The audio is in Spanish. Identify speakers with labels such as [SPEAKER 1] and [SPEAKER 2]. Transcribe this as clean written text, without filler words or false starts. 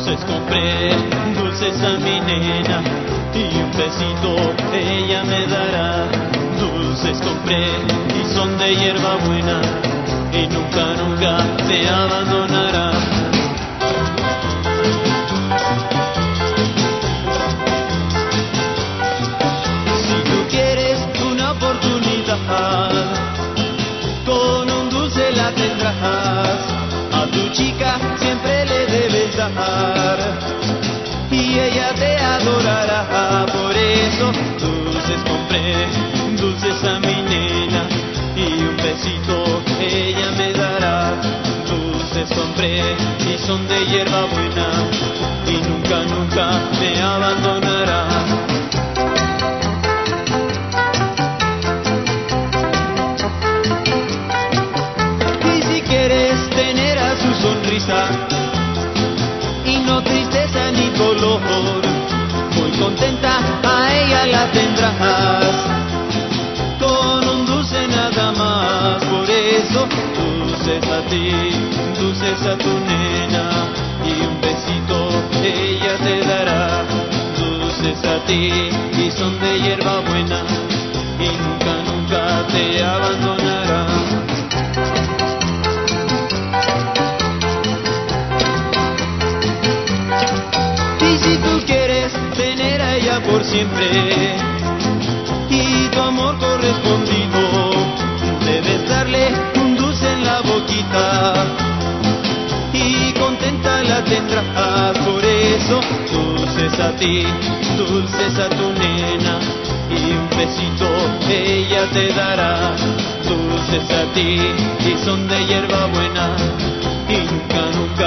[SPEAKER 1] Dulces compré, dulces a mi nena, y un besito ella me dará. Dulces compré y son de hierba buena, y nunca, nunca te abandonará. Si tú quieres una oportunidad, con un dulce la tendrás. A tu chica siempre le debes dar, y ella te adorará. Por eso dulces compré, dulces a mi nena, y un besito ella me dará. Dulces compré y son de hierba buena, y nunca, nunca me abandonará. Y si quieres tener a su sonrisa, y no tristeza ni dolor, muy contenta a ella la tendrás, con un dulce nada más. Por eso dulces a ti, dulces a tu nena, y un besito ella te dará. Dulces a ti y son de hierba buena, y nunca, nunca te abandonará. Y si tú quieres tener a ella por siempre, y tu amor correspondido, debes darle un dulce en la boquita, y contenta la tendrás. Por eso dulces a ti, dulces a tu nena, y un besito ella te dará. Dulces a ti y son de hierba buena, y nunca, nunca